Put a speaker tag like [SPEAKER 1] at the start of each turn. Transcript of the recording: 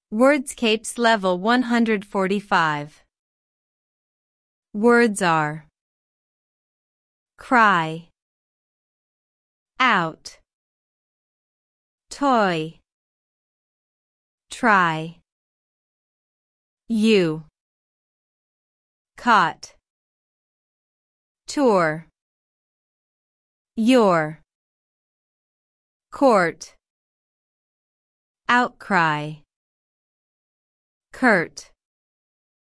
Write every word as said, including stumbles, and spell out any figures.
[SPEAKER 1] Wordscapes Level one hundred forty-five. Words are cry, out, toy, try, you, caught, tour, your, court, outcry, curt.